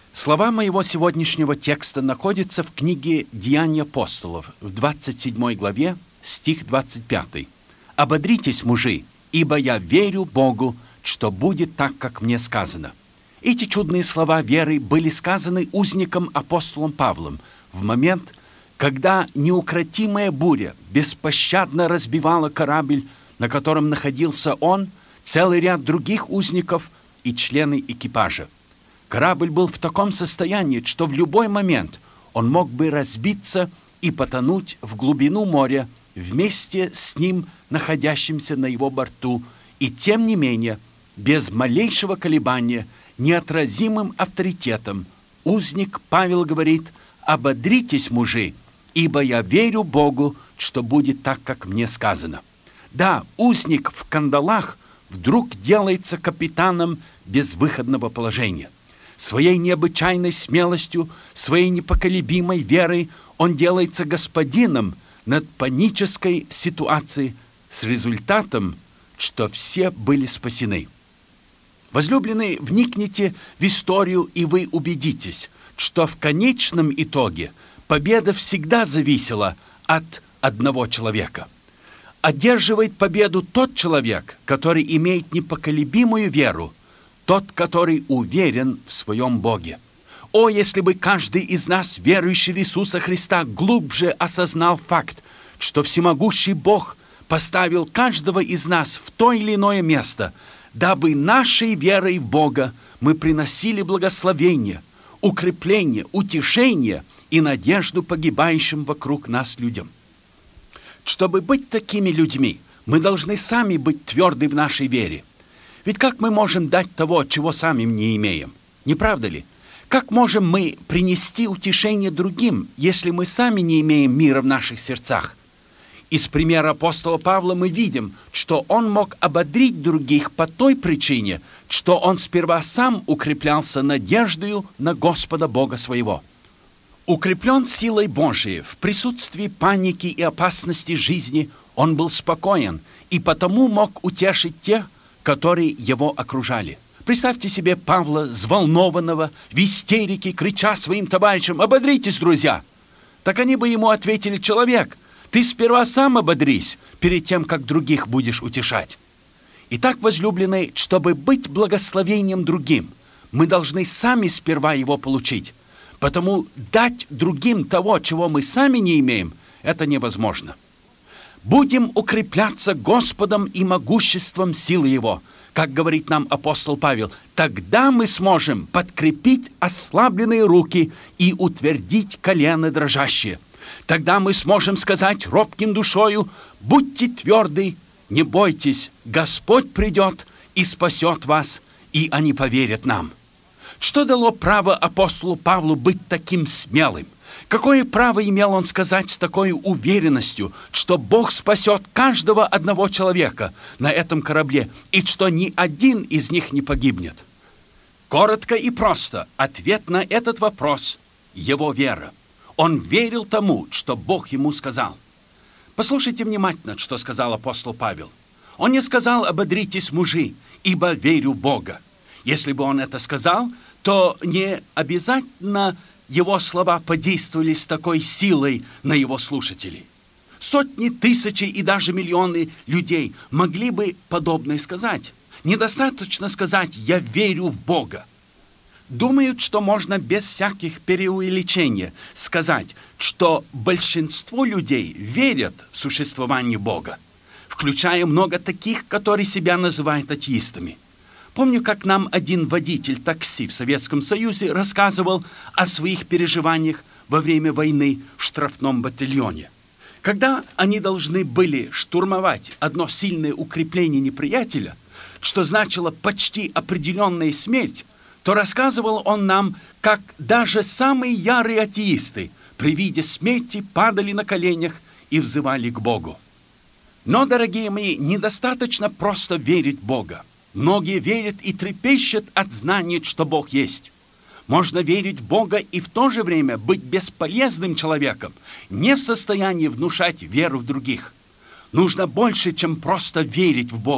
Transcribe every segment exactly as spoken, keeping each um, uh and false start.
Слова моего сегодняшнего текста находятся в книге «Деяния апостолов» в двадцать седьмой главе, стих двадцать пятый. «Ободритесь, мужи, ибо я верю Богу, что будет так, как мне сказано». Эти чудные слова веры были сказаны узником апостолом Павлом в момент, когда неукротимая буря беспощадно разбивала корабль, на котором находился он, целый ряд других узников и члены экипажа. Корабль был в таком состоянии, что в любой момент он мог бы разбиться и потонуть в глубину моря вместе с ним, находящимся на его борту, и тем не менее, без малейшего колебания, неотразимым авторитетом, узник Павел говорит: «Ободритесь, мужи, ибо я верю Богу, что будет так, как мне сказано». Да, узник в кандалах вдруг делается капитаном безвыходного положения. Своей необычайной смелостью, своей непоколебимой верой он делается господином над панической ситуацией с результатом, что все были спасены. Возлюбленные, вникните в историю, и вы убедитесь, что в конечном итоге победа всегда зависела от одного человека. Одерживает победу тот человек, который имеет непоколебимую веру, тот, который уверен в своем Боге. О, если бы каждый из нас, верующий в Иисуса Христа, глубже осознал факт, что всемогущий Бог поставил каждого из нас в то или иное место, дабы нашей верой в Бога мы приносили благословение, укрепление, утешение и надежду погибающим вокруг нас людям. Чтобы быть такими людьми, мы должны сами быть тверды в нашей вере. Ведь как мы можем дать того, чего сами не имеем? Не правда ли? Как можем мы принести утешение другим, если мы сами не имеем мира в наших сердцах? Из примера апостола Павла мы видим, что он мог ободрить других по той причине, что он сперва сам укреплялся надеждою на Господа Бога своего. Укреплен силой Божией, в присутствии паники и опасности жизни, он был спокоен и потому мог утешить тех, которые его окружали. Представьте себе Павла, взволнованного, в истерике, крича своим товарищам: «Ободритесь, друзья!» Так они бы ему ответили: «Человек, ты сперва сам ободрись, перед тем, как других будешь утешать». Итак, возлюбленные, чтобы быть благословением другим, мы должны сами сперва его получить. Потому дать другим того, чего мы сами не имеем, это невозможно. Будем укрепляться Господом и могуществом силы Его, как говорит нам апостол Павел. Тогда мы сможем подкрепить ослабленные руки и утвердить колено дрожащие. Тогда мы сможем сказать робким душою: будьте тверды, не бойтесь, Господь придет и спасет вас, и они поверят нам. Что дало право апостолу Павлу быть таким смелым? Какое право имел он сказать с такой уверенностью, что Бог спасет каждого одного человека на этом корабле, и что ни один из них не погибнет? Коротко и просто ответ на этот вопрос – его вера. Он верил тому, что Бог ему сказал. Послушайте внимательно, что сказал апостол Павел. Он не сказал: «Ободритесь, мужи, ибо верю в Бога». Если бы он это сказал, то не обязательно его слова подействовали с такой силой на его слушателей. Сотни, тысячи и даже миллионы людей могли бы подобное сказать. Недостаточно сказать: «Я верю в Бога». Думают, что можно без всяких преувеличений сказать, что большинство людей верят в существование Бога, включая много таких, которые себя называют атеистами. Помню, как нам один водитель такси в Советском Союзе рассказывал о своих переживаниях во время войны в штрафном батальоне. Когда они должны были штурмовать одно сильное укрепление неприятеля, что значило почти определенная смерть, то рассказывал он нам, как даже самые ярые атеисты при виде смерти падали на коленях и взывали к Богу. Но, дорогие мои, недостаточно просто верить в Бога. Многие верят и трепещут от знания, что Бог есть. Можно верить в Бога и в то же время быть бесполезным человеком, не в состоянии внушать веру в других. Нужно больше, чем просто верить в Бога.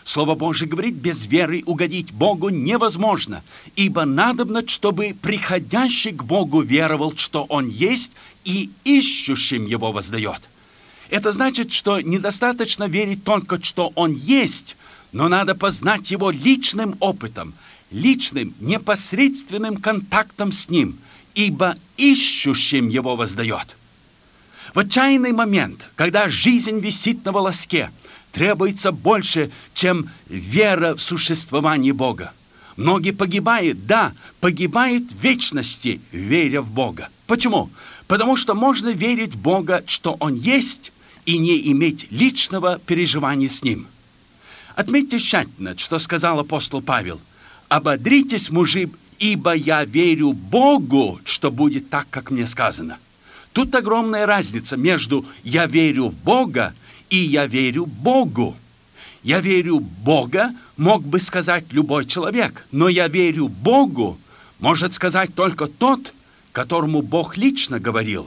Слово Божие говорит, без веры угодить Богу невозможно, ибо надобно, чтобы приходящий к Богу веровал, что Он есть, и ищущим Его воздает. Это значит, что недостаточно верить только, что Он есть, но надо познать Его личным опытом, личным, непосредственным контактом с Ним, ибо ищущим Его воздает. В отчаянный момент, когда жизнь висит на волоске, требуется больше, чем вера в существование Бога. Многие погибают, да, погибают в вечности, веря в Бога. Почему? Потому что можно верить в Бога, что Он есть, и не иметь личного переживания с Ним. Отметьте тщательно, что сказал апостол Павел. «Ободритесь, мужи, ибо я верю Богу, что будет так, как мне сказано». Тут огромная разница между «я верю в Бога» и «я верю Богу». «Я верю в Бога» мог бы сказать любой человек, но «я верю Богу» может сказать только тот, которому Бог лично говорил.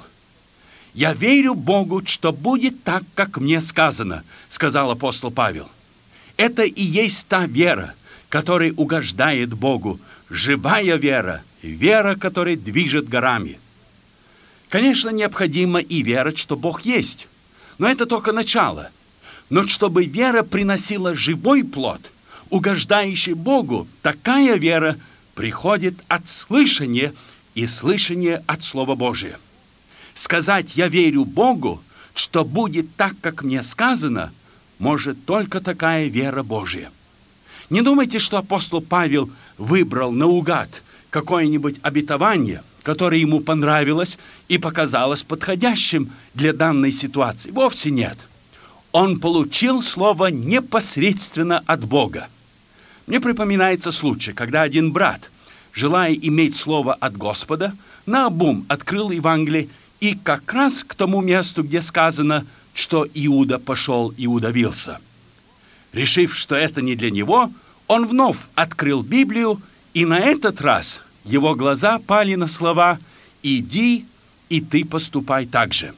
«Я верю Богу, что будет так, как мне сказано», сказал апостол Павел. Это и есть та вера, которая угождает Богу, живая вера, вера, которая движет горами. Конечно, необходимо и верить, что Бог есть, но это только начало. Но чтобы вера приносила живой плод, угождающий Богу, такая вера приходит от слышания и слышания от Слова Божия. Сказать «я верю Богу», что будет так, как мне сказано, может только такая вера Божия. Не думайте, что апостол Павел выбрал наугад какое-нибудь обетование, которое ему понравилось и показалось подходящим для данной ситуации. Вовсе нет. Он получил слово непосредственно от Бога. Мне припоминается случай, когда один брат, желая иметь слово от Господа, наобум открыл Евангелие и как раз к тому месту, где сказано, что Иуда пошел и удавился. Решив, что это не для него, он вновь открыл Библию, и на этот раз его глаза пали на слова «Иди, и ты поступай так же».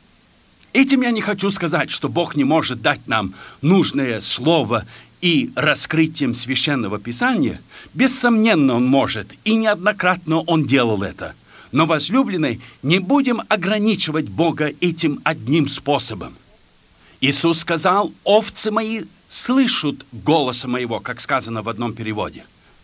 Этим я не хочу сказать, что Бог не может дать нам нужное слово и раскрытием Священного Писания. Бессомненно, Он может, и неоднократно Он делал это. Но, возлюбленные, не будем ограничивать Бога этим одним способом. Иисус сказал: «Овцы мои слышат голоса моего», как сказано в одном переводе.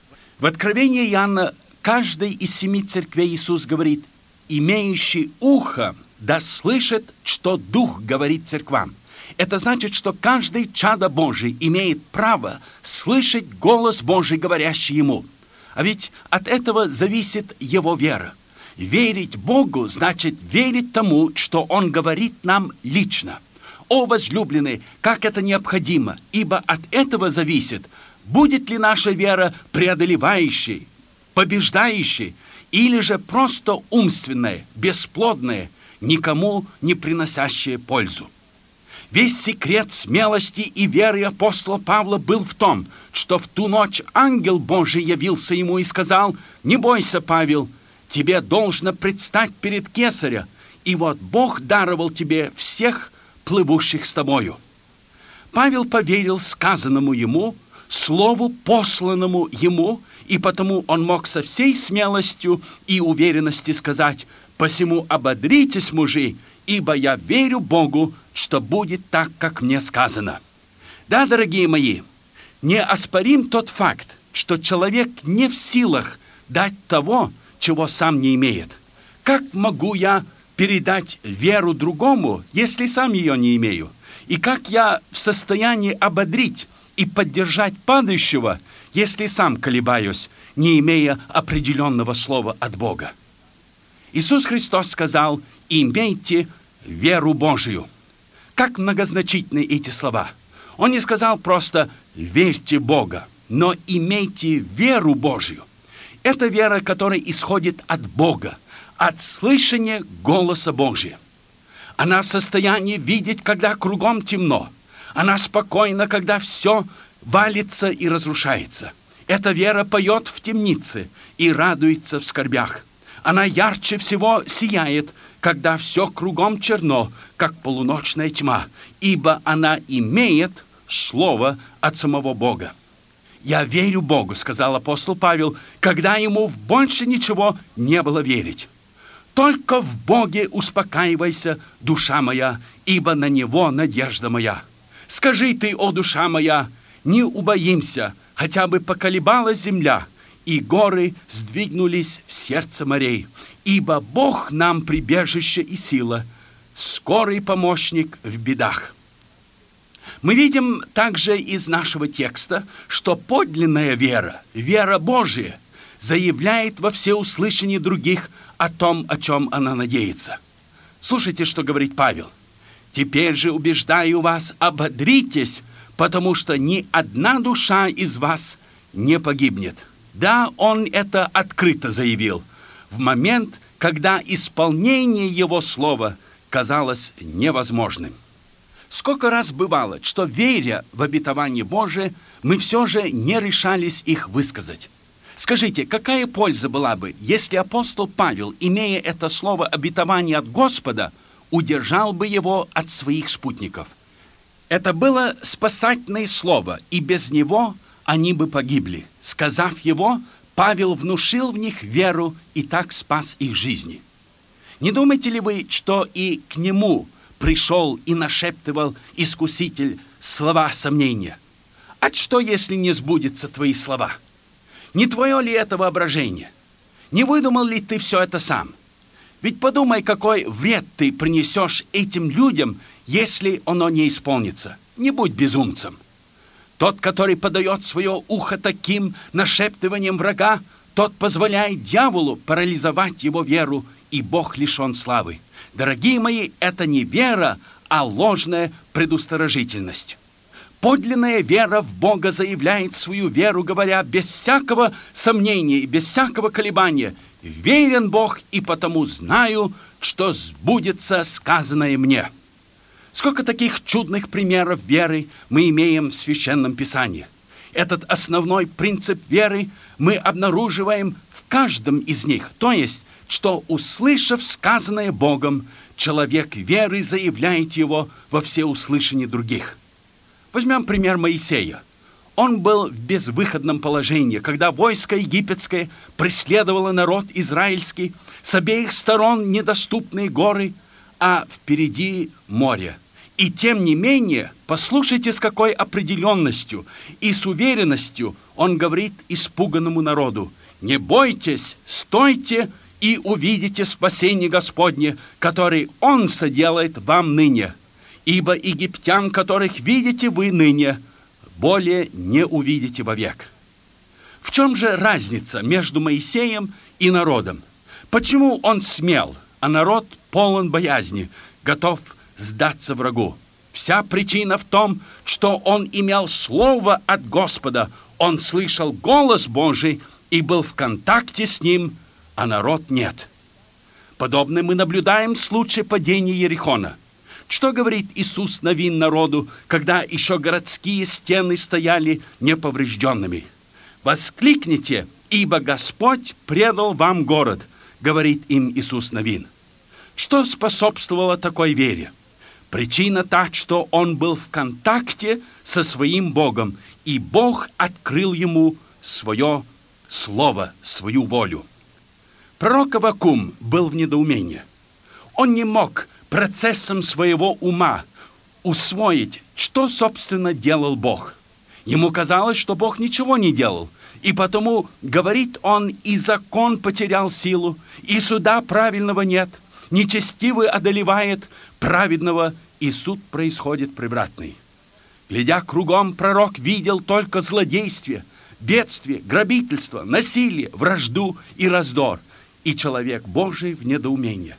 В Откровении Иоанна каждой из семи церквей Иисус говорит: «Имеющий ухо да слышит, что Дух говорит церквам». Это значит, что каждый чадо Божий имеет право слышать голос Божий, говорящий ему. А ведь от этого зависит его вера. Верить Богу значит верить тому, что Он говорит нам лично. О, возлюбленные, как это необходимо, ибо от этого зависит, будет ли наша вера преодолевающей, побеждающей, или же просто умственная, бесплодная, никому не приносящая пользу. Весь секрет смелости и веры апостола Павла был в том, что в ту ночь ангел Божий явился ему и сказал: «Не бойся, Павел, тебе должно предстать перед Кесаря, и вот Бог даровал тебе всех плывущих с тобою». Павел поверил сказанному ему, слову, посланному ему, и потому он мог со всей смелостью и уверенностью сказать: «Посему ободритесь, мужи, ибо я верю Богу, что будет так, как мне сказано». Да, дорогие мои, неоспорим тот факт, что человек не в силах дать того, чего сам не имеет. Как могу я передать веру другому, если сам ее не имею? И как я в состоянии ободрить и поддержать падающего, если сам колебаюсь, не имея определенного слова от Бога? Иисус Христос сказал: «Имейте веру Божию». Как многозначительны эти слова. Он не сказал просто «верьте Бога», но «имейте веру Божию». Это вера, которая исходит от Бога, от слышания голоса Божия. Она в состоянии видеть, когда кругом темно. Она спокойна, когда все валится и разрушается. Эта вера поет в темнице и радуется в скорбях. Она ярче всего сияет, когда все кругом черно, как полуночная тьма, ибо она имеет слово от самого Бога. «Я верю Богу», — сказал апостол Павел, когда ему в больше ничего не было верить. «Только в Боге успокаивайся, душа моя, ибо на Него надежда моя. Скажи ты, о душа моя, не убоимся, хотя бы поколебалась земля, и горы сдвигнулись в сердце морей, ибо Бог нам прибежище и сила, скорый помощник в бедах». Мы видим также из нашего текста, что подлинная вера, вера Божия, заявляет во всеуслышание других о том, о чем она надеется. Слушайте, что говорит Павел. «Теперь же убеждаю вас, ободритесь, потому что ни одна душа из вас не погибнет». Да, он это открыто заявил, в момент, когда исполнение его слова казалось невозможным. Сколько раз бывало, что, веря в обетование Божие, мы все же не решались их высказать. Скажите, какая польза была бы, если апостол Павел, имея это слово обетования от Господа, удержал бы его от своих спутников? Это было спасательное слово, и без него они бы погибли. Сказав его, Павел внушил в них веру и так спас их жизни. Не думаете ли вы, что и к нему пришел и нашептывал искуситель слова сомнения? А что, если не сбудутся твои слова? Не твое ли это воображение? Не выдумал ли ты все это сам? Ведь подумай, какой вред ты принесешь этим людям, если оно не исполнится. Не будь безумцем. Тот, который подает свое ухо таким нашептыванием врага, тот позволяет дьяволу парализовать его веру, и Бог лишен славы. Дорогие мои, это не вера, а ложная предосторожительность. Подлинная вера в Бога заявляет свою веру, говоря без всякого сомнения и без всякого колебания: «Верен Бог, и потому знаю, что сбудется сказанное мне». Сколько таких чудных примеров веры мы имеем в Священном Писании. Этот основной принцип веры мы обнаруживаем в каждом из них, то есть, что, услышав сказанное Богом, человек веры заявляет его во всеуслышание других. Возьмем пример Моисея. Он был в безвыходном положении, когда войско египетское преследовало народ израильский, с обеих сторон недоступные горы, а впереди море. И тем не менее, послушайте, с какой определенностью и с уверенностью он говорит испуганному народу: «Не бойтесь, стойте и увидите спасение Господне, который Он соделает вам ныне. Ибо египтян, которых видите вы ныне, более не увидите вовек». В чем же разница между Моисеем и народом? Почему он смел, а народ полон боязни, готов сдаться врагу? Вся причина в том, что он имел слово от Господа, он слышал голос Божий и был в контакте с ним, а народ нет. Подобное мы наблюдаем в случае падения Иерихона. Что говорит Иисус Навин народу, когда еще городские стены стояли неповрежденными? «Воскликните, ибо Господь предал вам город», говорит им Иисус Навин. Что способствовало такой вере? Причина та, что он был в контакте со своим Богом, и Бог открыл ему свое слово, свою волю. Пророк Аввакум был в недоумении. Он не мог процессом своего ума усвоить, что, собственно, делал Бог. Ему казалось, что Бог ничего не делал, и потому, говорит он, и закон потерял силу, и суда правильного нет, нечестивый одолевает праведного, и суд происходит превратный. Глядя кругом, пророк видел только злодействие, бедствие, грабительство, насилие, вражду и раздор, и человек Божий в недоумении.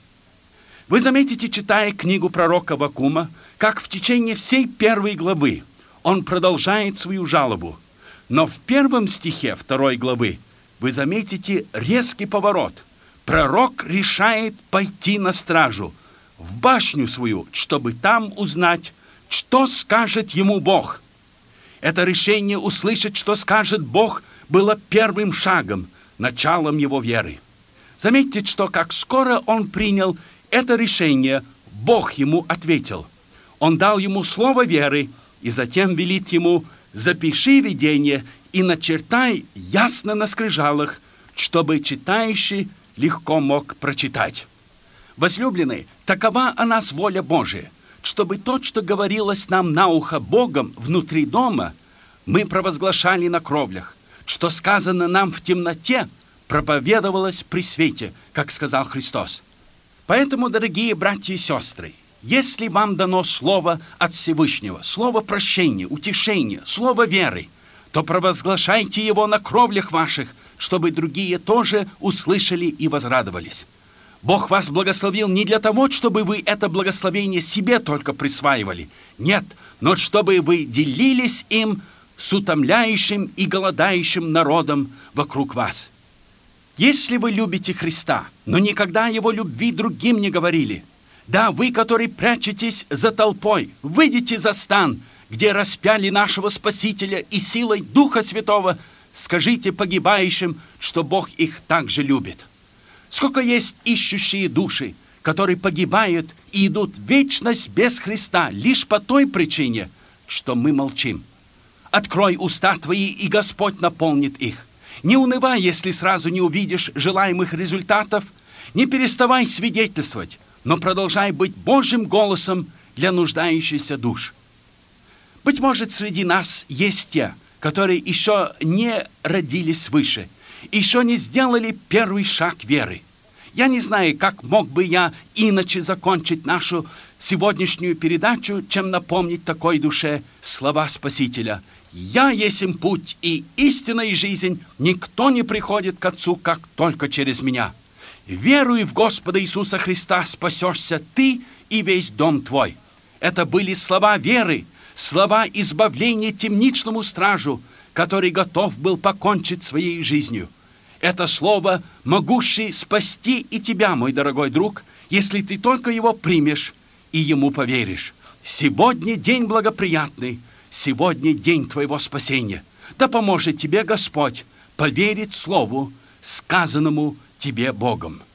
Вы заметите, читая книгу пророка Аввакума, как в течение всей первой главы он продолжает свою жалобу. Но в первом стихе второй главы вы заметите резкий поворот. Пророк решает пойти на стражу, в башню свою, чтобы там узнать, что скажет ему Бог. Это решение услышать, что скажет Бог, было первым шагом, началом его веры. Заметьте, что как скоро он принял это решение, Бог ему ответил. Он дал ему слово веры, И затем велит ему: запиши видение и начертай ясно на скрижалах, чтобы читающий легко мог прочитать. Возлюбленные, такова о нас воля Божия, чтобы то, что говорилось нам на ухо Богом внутри дома, мы провозглашали на кровлях, что сказано нам в темноте, проповедовалось при свете, как сказал Христос. Поэтому, дорогие братья и сестры, если вам дано слово от Всевышнего, слово прощения, утешения, слово веры, то провозглашайте его на кровлях ваших, чтобы другие тоже услышали и возрадовались. Бог вас благословил не для того, чтобы вы это благословение себе только присваивали. Нет, но чтобы вы делились им с утомляющим и голодающим народом вокруг вас. Если вы любите Христа, но никогда о Его любви другим не говорили, да, вы, которые прячетесь за толпой, выйдите за стан, где распяли нашего Спасителя, и силой Духа Святого скажите погибающим, что Бог их также любит. Сколько есть ищущие души, которые погибают и идут в вечность без Христа лишь по той причине, что мы молчим. Открой уста твои, и Господь наполнит их. Не унывай, если сразу не увидишь желаемых результатов. Не переставай свидетельствовать, но продолжай быть Божьим голосом для нуждающихся душ. Быть может, среди нас есть те, которые еще не родились свыше, еще не сделали первый шаг веры. Я не знаю, как мог бы я иначе закончить нашу сегодняшнюю передачу, чем напомнить такой душе слова Спасителя. «Я есть им путь и истина и жизнь, никто не приходит к Отцу, как только через Меня. Веруй в Господа Иисуса Христа, спасешься ты и весь дом твой». Это были слова веры, слова избавления темничному стражу, который готов был покончить своей жизнью. Это слово, могущее спасти и тебя, мой дорогой друг, если ты только его примешь и ему поверишь. Сегодня день благоприятный, сегодня день твоего спасения. Да поможет тебе Господь поверить слову, сказанному тебе Богом.